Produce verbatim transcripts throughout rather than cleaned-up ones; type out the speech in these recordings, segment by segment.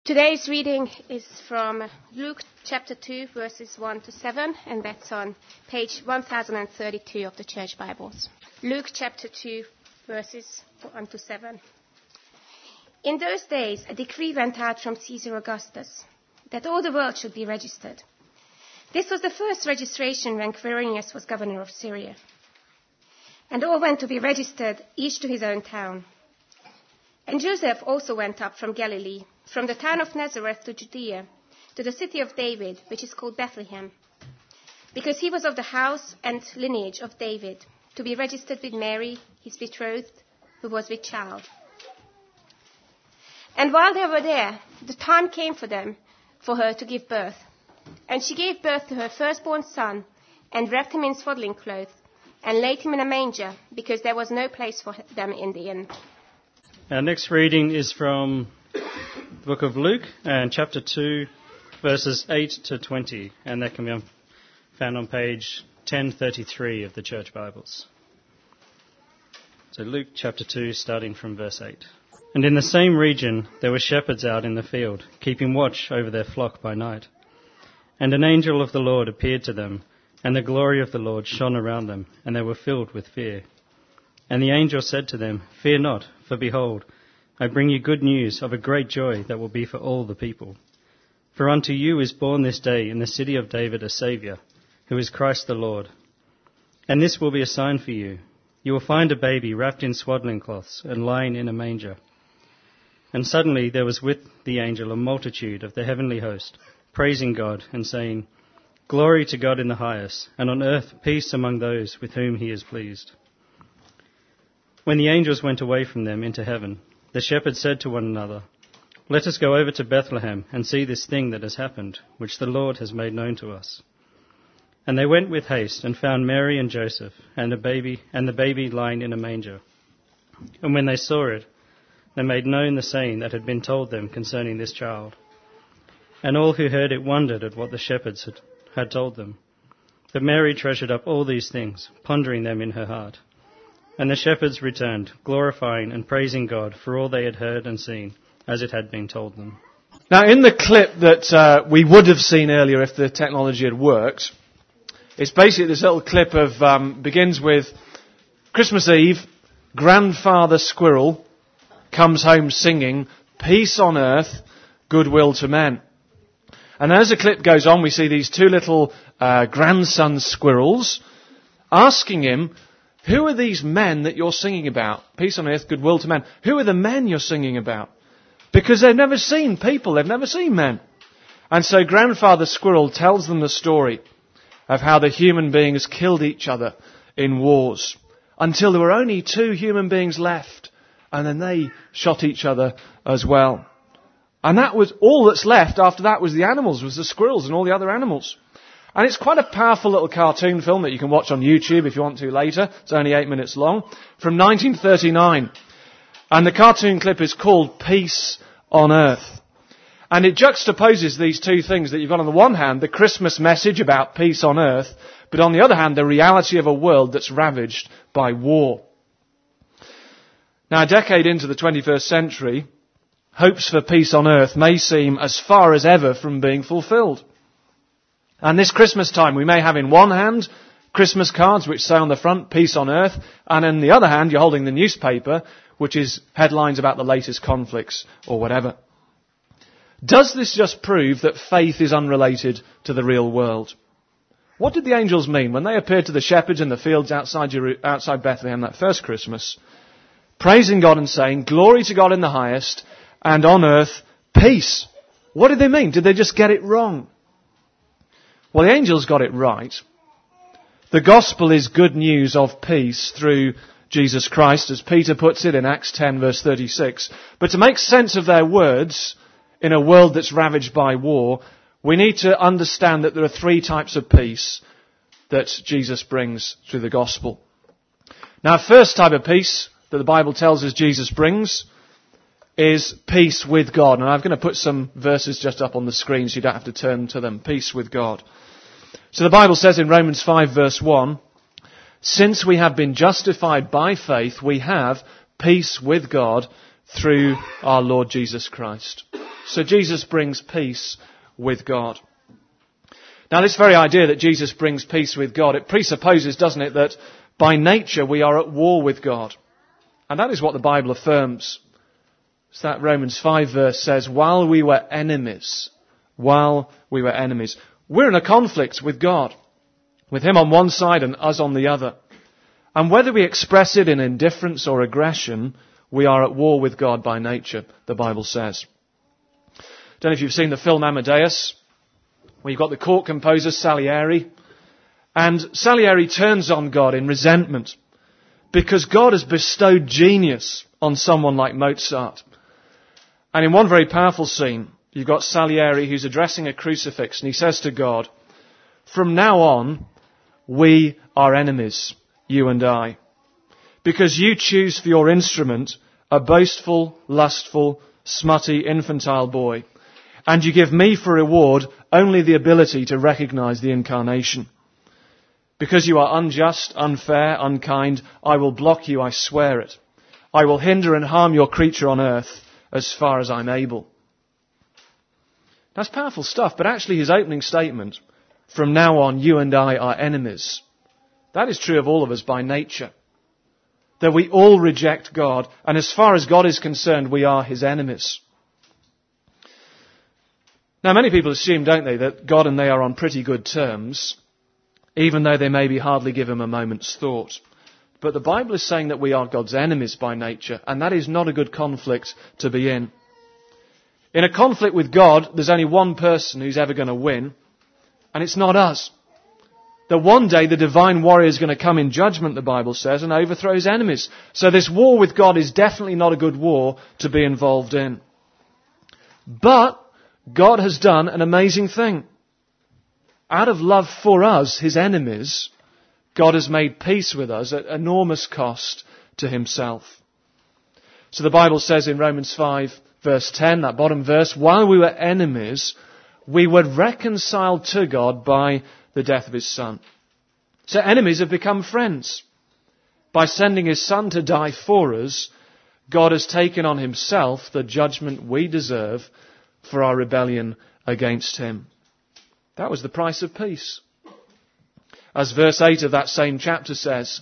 Today's reading is from Luke chapter two, verses one to seven, and that's on page one thousand thirty-two of the Church Bibles. Luke chapter two, verses one to seven. In those days, a decree went out from Caesar Augustus that all the world should be registered. This was the first registration when Quirinius was governor of Syria. And all went to be registered, each to his own town. And Joseph also went up from Galilee, from the town of Nazareth to Judea, to the city of David, which is called Bethlehem, because he was of the house and lineage of David, to be registered with Mary, his betrothed, who was with child. And while they were there, the time came for them, for her to give birth. And she gave birth to her firstborn son, and wrapped him in swaddling clothes, and laid him in a manger, because there was no place for them in the inn. Our next reading is from the book of Luke, and chapter two, verses eight to twenty, and that can be found on page ten thirty-three of the Church Bibles. So Luke chapter two, starting from verse eight. And in the same region there were shepherds out in the field, keeping watch over their flock by night. And an angel of the Lord appeared to them, and the glory of the Lord shone around them, and they were filled with fear. And the angel said to them, "Fear not, for behold, I bring you good news of a great joy that will be for all the people. For unto you is born this day in the city of David a Saviour, who is Christ the Lord. And this will be a sign for you. You will find a baby wrapped in swaddling cloths and lying in a manger." And suddenly there was with the angel a multitude of the heavenly host, praising God and saying, "Glory to God in the highest, and on earth peace among those with whom he is pleased." When the angels went away from them into heaven, the shepherds said to one another, "Let us go over to Bethlehem and see this thing that has happened, which the Lord has made known to us." And they went with haste and found Mary and Joseph and a baby and the baby lying in a manger. And when they saw it, they made known the saying that had been told them concerning this child. And all who heard it wondered at what the shepherds had, had told them. But Mary treasured up all these things, pondering them in her heart. And the shepherds returned, glorifying and praising God for all they had heard and seen, as it had been told them. Now, in the clip that uh, we would have seen earlier if the technology had worked, it's basically this little clip of, um, begins with Christmas Eve, Grandfather Squirrel comes home singing, "Peace on earth, goodwill to men." And as the clip goes on, we see these two little uh, grandson squirrels asking him, "Who are these men that you're singing about? Peace on earth, goodwill to men." Who are the men you're singing about? Because they've never seen people. They've never seen men. And so Grandfather Squirrel tells them the story of how the human beings killed each other in wars until there were only two human beings left. And then they shot each other as well. And that was all that's left after that was the animals, was the squirrels and all the other animals. And it's quite a powerful little cartoon film that you can watch on YouTube if you want to later. It's only eight minutes long. From nineteen thirty-nine. And the cartoon clip is called Peace on Earth. And it juxtaposes these two things that you've got on the one hand, the Christmas message about peace on earth, but on the other hand, the reality of a world that's ravaged by war. Now, a decade into the twenty-first century, hopes for peace on earth may seem as far as ever from being fulfilled. And this Christmas time, we may have in one hand Christmas cards which say on the front, "Peace on earth," and in the other hand, you're holding the newspaper, which is headlines about the latest conflicts or whatever. Does this just prove that faith is unrelated to the real world? What did the angels mean when they appeared to the shepherds in the fields outside, Jeru- outside Bethlehem that first Christmas, praising God and saying, "Glory to God in the highest, and on earth, peace"? What did they mean? Did they just get it wrong? Well, the angels got it right. The gospel is good news of peace through Jesus Christ, as Peter puts it in Acts ten, verse thirty-six. But to make sense of their words in a world that's ravaged by war, we need to understand that there are three types of peace that Jesus brings through the gospel. Now, first type of peace that the Bible tells us Jesus brings is peace with God. And I'm going to put some verses just up on the screen so you don't have to turn to them. Peace with God. So the Bible says in Romans five verse one, "Since we have been justified by faith, we have peace with God through our Lord Jesus Christ." So Jesus brings peace with God. Now, this very idea that Jesus brings peace with God, it presupposes, doesn't it, that by nature we are at war with God. And that is what the Bible affirms. So that Romans five verse says, while we were enemies, while we were enemies, we're in a conflict with God, with Him on one side and us on the other. And whether we express it in indifference or aggression, we are at war with God by nature, the Bible says. Don't know if you've seen the film Amadeus, where you've got the court composer Salieri, and Salieri turns on God in resentment because God has bestowed genius on someone like Mozart. And in one very powerful scene, you've got Salieri who's addressing a crucifix, and he says to God, from now on, we are enemies, you and I, because you choose for your instrument a boastful, lustful, smutty, infantile boy, and you give me for reward only the ability to recognize the incarnation. Because you are unjust, unfair, unkind, I will block you, I swear it. I will hinder and harm your creature on earth as far as I'm able. That's powerful stuff, but actually his opening statement, from now on you and I are enemies, that is true of all of us by nature. That we all reject God, and as far as God is concerned, we are His enemies. Now, many people assume, don't they, that God and they are on pretty good terms, even though they maybe hardly give Him a moment's thought. But the Bible is saying that we are God's enemies by nature, and that is not a good conflict to be in. In a conflict with God, there's only one person who's ever going to win, and it's not us. That one day the divine warrior is going to come in judgment, the Bible says, and overthrow his enemies. So this war with God is definitely not a good war to be involved in. But God has done an amazing thing. Out of love for us, His enemies, God has made peace with us at enormous cost to Himself. So the Bible says in Romans five, verse ten, that bottom verse, while we were enemies, we were reconciled to God by the death of His Son. So enemies have become friends. By sending His Son to die for us, God has taken on Himself the judgment we deserve for our rebellion against Him. That was the price of peace. As verse eight of that same chapter says,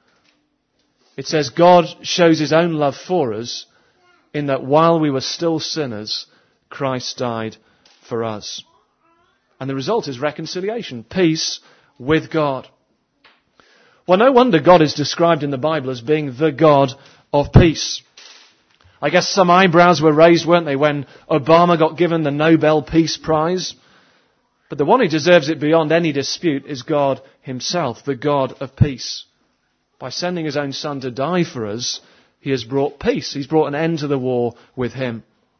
it says, God shows His own love for us in that while we were still sinners, Christ died for us. And the result is reconciliation, peace with God. Well, no wonder God is described in the Bible as being the God of peace. I guess some eyebrows were raised, weren't they, when Obama got given the Nobel Peace Prize? But the one who deserves it beyond any dispute is God Himself, the God of peace. By sending His own Son to die for us, He has brought peace. He's brought an end to the war with Him.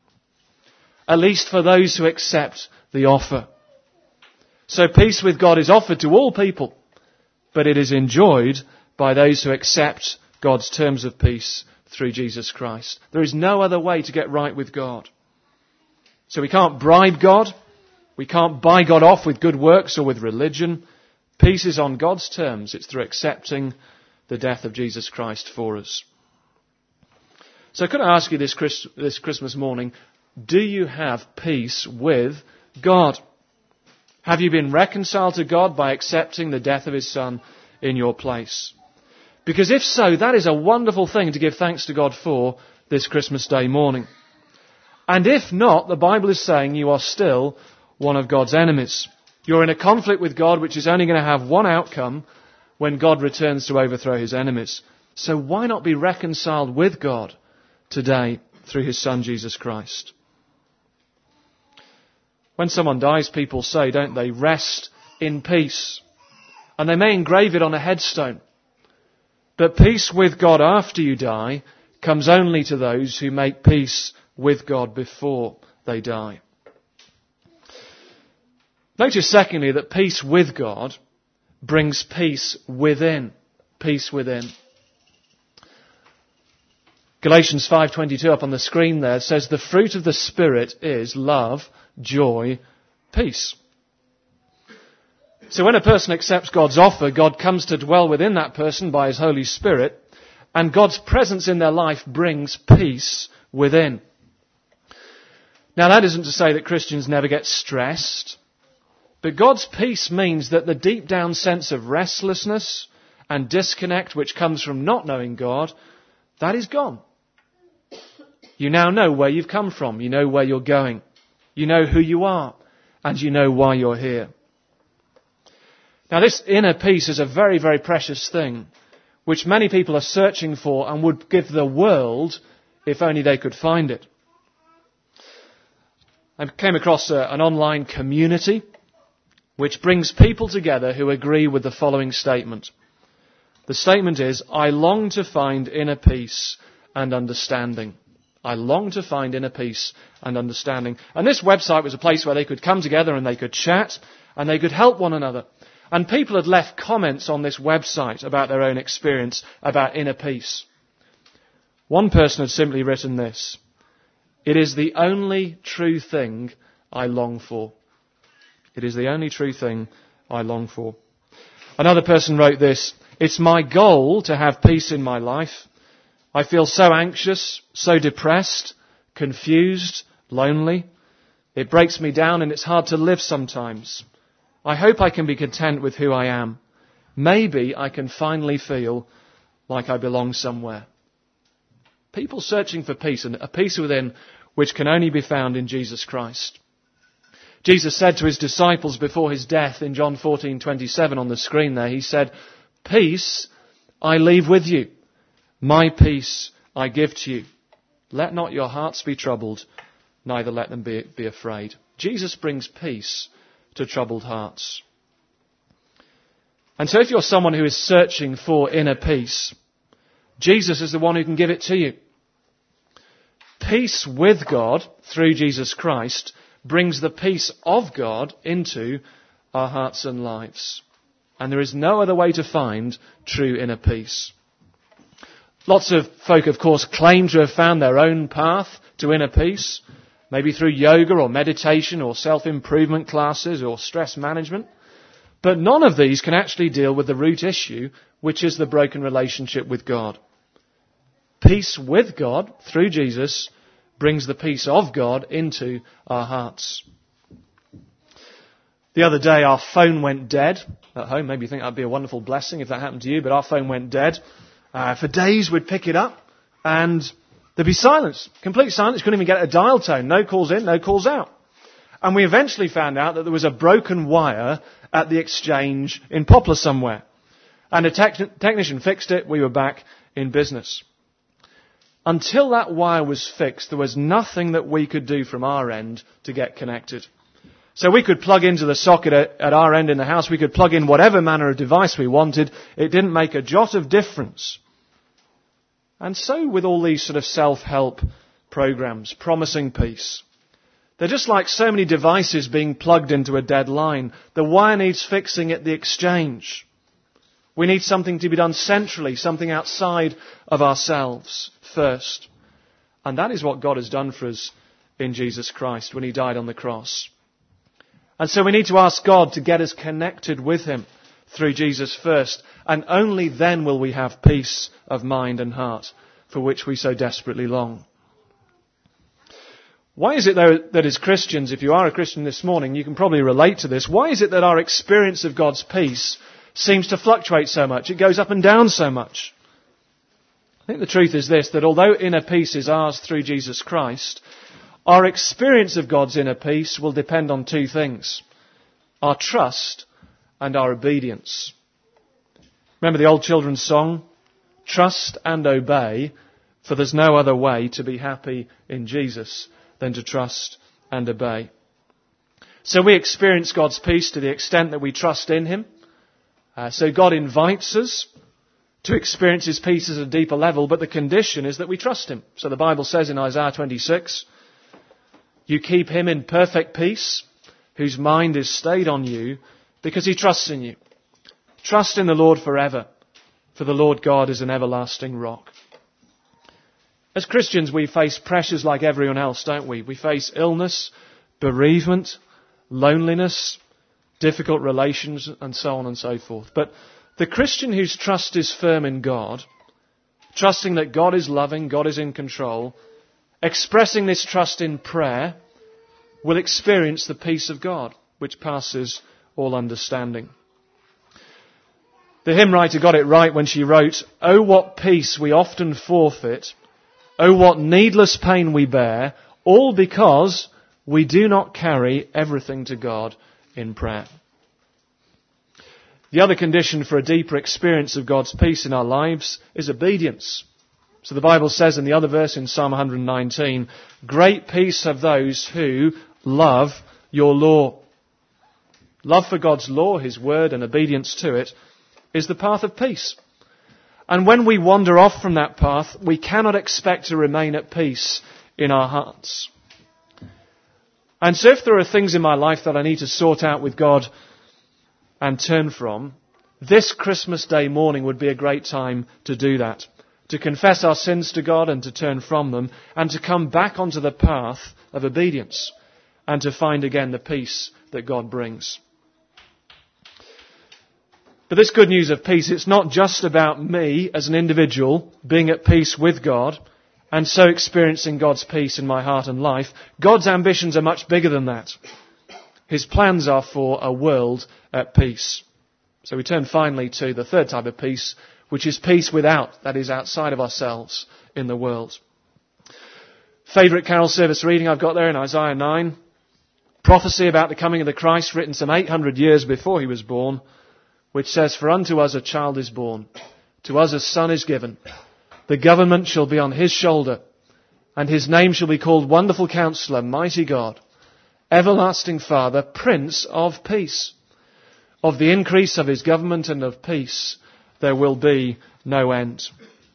At least for those who accept the offer. So peace with God is offered to all people, but it is enjoyed by those who accept God's terms of peace through Jesus Christ. There is no other way to get right with God. So we can't bribe God. We can't buy God off with good works or with religion. Peace is on God's terms. It's through accepting the death of Jesus Christ for us. So could I ask you this, Christ- this Christmas morning, do you have peace with God? Have you been reconciled to God by accepting the death of His Son in your place? Because if so, that is a wonderful thing to give thanks to God for this Christmas Day morning. And if not, the Bible is saying you are still one of God's enemies. You're in a conflict with God which is only going to have one outcome when God returns to overthrow His enemies. So why not be reconciled with God today through His Son Jesus Christ? When someone dies, people say, don't they, rest in peace. And they may engrave it on a headstone. But peace with God after you die comes only to those who make peace with God before they die. Notice, secondly, that peace with God brings peace within. Peace within. Galatians five twenty-two up on the screen there says, the fruit of the Spirit is love, joy, peace. So when a person accepts God's offer, God comes to dwell within that person by His Holy Spirit, and God's presence in their life brings peace within. Now, that isn't to say that Christians never get stressed, but God's peace means that the deep down sense of restlessness and disconnect which comes from not knowing God, that is gone. You now know where you've come from. You know where you're going. You know who you are. And you know why you're here. Now, this inner peace is a very, very precious thing, which many people are searching for and would give the world if only they could find it. I came across a, an online community which brings people together who agree with the following statement. The statement is, I long to find inner peace and understanding. I long to find inner peace and understanding. And this website was a place where they could come together and they could chat and they could help one another. And people had left comments on this website about their own experience, about inner peace. One person had simply written this: it is the only true thing I long for. It is the only true thing I long for. Another person wrote this: it's my goal to have peace in my life. I feel so anxious, so depressed, confused, lonely. It breaks me down and it's hard to live sometimes. I hope I can be content with who I am. Maybe I can finally feel like I belong somewhere. People searching for peace, and a peace within which can only be found in Jesus Christ. Jesus said to his disciples before his death in John fourteen twenty-seven on the screen there, he said, peace I leave with you. My peace I give to you. Let not your hearts be troubled, neither let them be, be afraid. Jesus brings peace to troubled hearts. And so if you're someone who is searching for inner peace, Jesus is the one who can give it to you. Peace with God through Jesus Christ brings the peace of God into our hearts and lives. And there is no other way to find true inner peace. Lots of folk, of course, claim to have found their own path to inner peace, maybe through yoga or meditation or self-improvement classes or stress management. But none of these can actually deal with the root issue, which is the broken relationship with God. Peace with God through Jesus brings the peace of God into our hearts. The other day our phone went dead at home. Maybe you think that'd be a wonderful blessing if that happened to you, but our phone went dead. Uh, for days we'd pick it up and there'd be silence, complete silence. Couldn't even get a dial tone. No calls in, no calls out. And we eventually found out that there was a broken wire at the exchange in Poplar somewhere. And a tech- technician fixed it. We were back in business. Until that wire was fixed, there was nothing that we could do from our end to get connected. So we could plug into the socket at, at our end in the house. We could plug in whatever manner of device we wanted. It didn't make a jot of difference. And so with all these sort of self-help programs promising peace. They're just like so many devices being plugged into a dead line. The wire needs fixing at the exchange. We need something to be done centrally, something outside of ourselves first. And that is what God has done for us in Jesus Christ when he died on the cross. And so we need to ask God to get us connected with him through Jesus first. And only then will we have peace of mind and heart for which we so desperately long. Why is it, though, that as Christians, if you are a Christian this morning, you can probably relate to this. Why is it that our experience of God's peace seems to fluctuate so much? It goes up and down so much. I think the truth is this, that although inner peace is ours through Jesus Christ, our experience of God's inner peace will depend on two things: our trust and our obedience. Remember the old children's song? Trust and obey, for there's no other way to be happy in Jesus than to trust and obey. So we experience God's peace to the extent that we trust in him. Uh, so God invites us to experience his peace at a deeper level, but the condition is that we trust him. So the Bible says in Isaiah twenty-six, you keep him in perfect peace, whose mind is stayed on you, because he trusts in you. Trust in the Lord forever, for the Lord God is an everlasting rock. As Christians, we face pressures like everyone else, don't we? We face illness, bereavement, loneliness, difficult relations, and so on and so forth. But the Christian whose trust is firm in God, trusting that God is loving, God is in control, expressing this trust in prayer, will experience the peace of God, which passes all understanding. The hymn writer got it right when she wrote, "Oh, what peace we often forfeit, oh, what needless pain we bear, all because we do not carry everything to God in prayer." The other condition for a deeper experience of God's peace in our lives is obedience. So the Bible says in the other verse in Psalm one nineteen, "Great peace have those who love your law." Love for God's law, His word, and obedience to it is the path of peace. And when we wander off from that path, we cannot expect to remain at peace in our hearts. And so if there are things in my life that I need to sort out with God and turn from, this Christmas Day morning would be a great time to do that. To confess our sins to God and to turn from them, and to come back onto the path of obedience and to find again the peace that God brings. But this good news of peace, it's not just about me as an individual being at peace with God and so experiencing God's peace in my heart and life. God's ambitions are much bigger than that. His plans are for a world at peace. So we turn finally to the third type of peace, which is peace without, that is outside of ourselves in the world. Favourite carol service reading I've got there in Isaiah nine. Prophecy about the coming of the Christ written some eight hundred years before he was born, which says, "For unto us a child is born, to us a son is given. The government shall be on his shoulder, and his name shall be called Wonderful Counselor, Mighty God, Everlasting Father, Prince of Peace. Of the increase of his government and of peace there will be no end."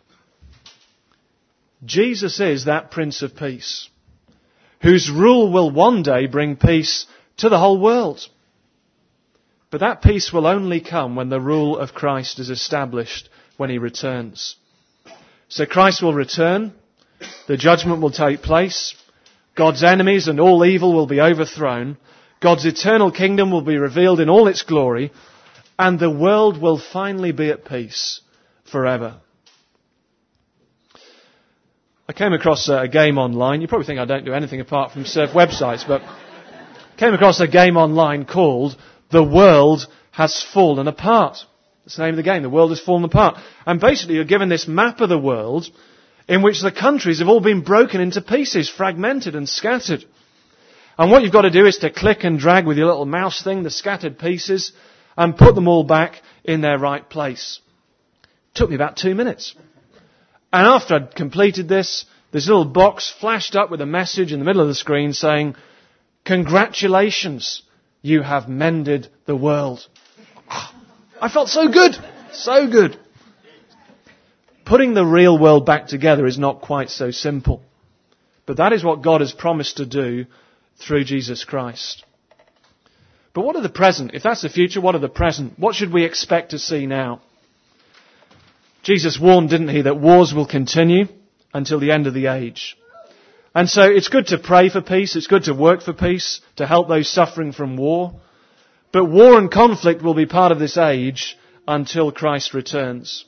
Jesus is that Prince of Peace, whose rule will one day bring peace to the whole world. But that peace will only come when the rule of Christ is established when he returns. So Christ will return, the judgment will take place, God's enemies and all evil will be overthrown, God's eternal kingdom will be revealed in all its glory, and the world will finally be at peace forever. I came across a game online. You probably think I don't do anything apart from surf websites, but came across a game online called "The World Has Fallen Apart." That's the name of the game. The world has fallen apart. And basically you're given this map of the world in which the countries have all been broken into pieces, fragmented and scattered. And what you've got to do is to click and drag with your little mouse thing the scattered pieces and put them all back in their right place. It took me about two minutes. And after I'd completed this, this little box flashed up with a message in the middle of the screen saying, "Congratulations, you have mended the world." I felt so good, so good. Putting the real world back together is not quite so simple. But that is what God has promised to do through Jesus Christ. But what of the present? If that's the future, what of the present? What should we expect to see now? Jesus warned, didn't he, that wars will continue until the end of the age. And so it's good to pray for peace, it's good to work for peace, to help those suffering from war. But war and conflict will be part of this age until Christ returns.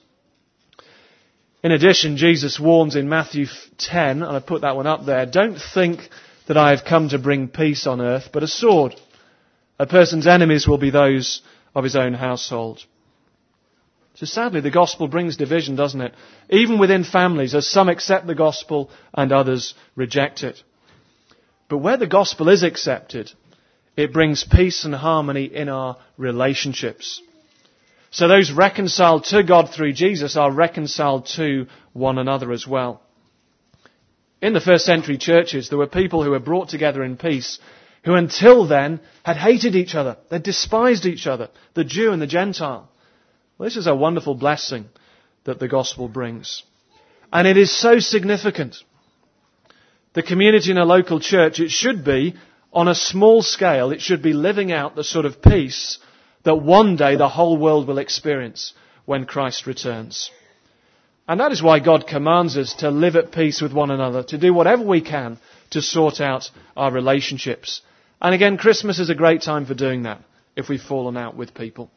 In addition, Jesus warns in Matthew ten, and I put that one up there, "Don't think that I have come to bring peace on earth, but a sword. A person's enemies will be those of his own household." So sadly, the gospel brings division, doesn't it? Even within families, as some accept the gospel and others reject it. But where the gospel is accepted, it brings peace and harmony in our relationships. So those reconciled to God through Jesus are reconciled to one another as well. In the first century churches, there were people who were brought together in peace, who until then had hated each other. They despised each other, the Jew and the Gentile. Well, this is a wonderful blessing that the gospel brings. And it is so significant. The community in a local church, it should be, on a small scale, it should be living out the sort of peace that one day the whole world will experience when Christ returns. And that is why God commands us to live at peace with one another, to do whatever we can to sort out our relationships. And again, Christmas is a great time for doing that, if we've fallen out with people.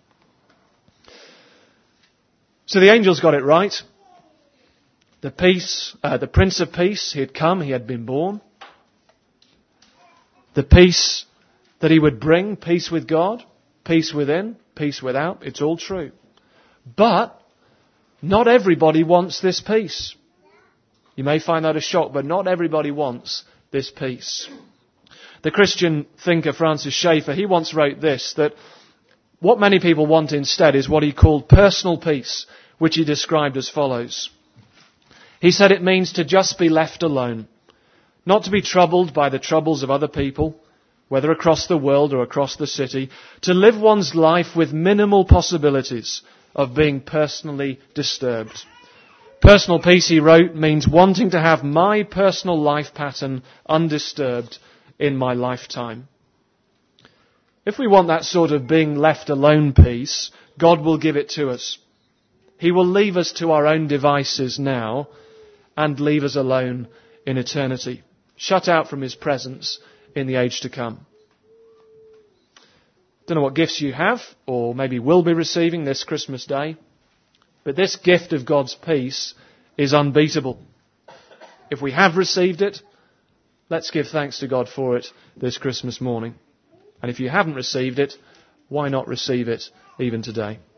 So the angels got it right. The peace, uh, the Prince of Peace, he had come, he had been born. the peace that he would bring, peace with God, peace within, peace without. It's all true. But not everybody wants this peace. You may find that a shock, but not everybody wants this peace. The Christian thinker Francis Schaeffer, he once wrote this, that what many people want instead is what he called personal peace, which he described as follows. He said it means to just be left alone, not to be troubled by the troubles of other people, whether across the world or across the city, to live one's life with minimal possibilities of being personally disturbed. Personal peace, he wrote, means wanting to have my personal life pattern undisturbed in my lifetime. If we want that sort of being left alone peace, God will give it to us. He will leave us to our own devices now and leave us alone in eternity, shut out from his presence in the age to come. Don't know what gifts you have or maybe will be receiving this Christmas day, but this gift of God's peace is unbeatable. If we have received it, let's give thanks to God for it this Christmas morning. And if you haven't received it, why not receive it even today?